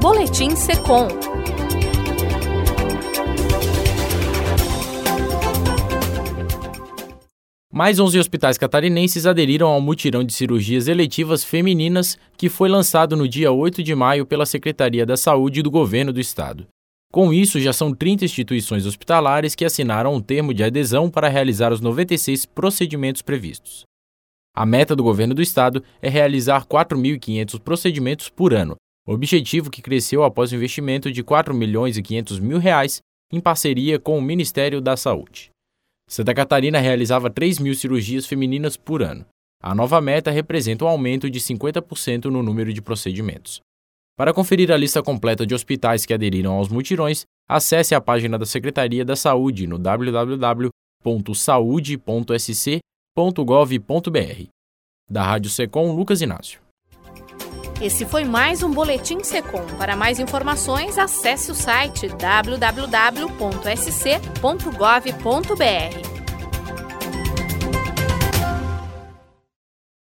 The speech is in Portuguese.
Boletim Secom. Mais 11 hospitais catarinenses aderiram ao mutirão de cirurgias eletivas femininas que foi lançado no dia 8 de maio pela Secretaria da Saúde do Governo do Estado. Com isso, já são 30 instituições hospitalares que assinaram um termo de adesão para realizar os 96 procedimentos previstos. A meta do Governo do Estado é realizar 4.500 procedimentos por ano, objetivo que cresceu após o investimento de R$ 4.500.000 em parceria com o Ministério da Saúde. Santa Catarina realizava 3.000 cirurgias femininas por ano. A nova meta representa um aumento de 50% no número de procedimentos. Para conferir a lista completa de hospitais que aderiram aos mutirões, acesse a página da Secretaria da Saúde no www.saude.sc.gov.br. Da Rádio Secom, Lucas Inácio. Esse foi mais um Boletim Secom. Para mais informações, acesse o site www.sc.gov.br.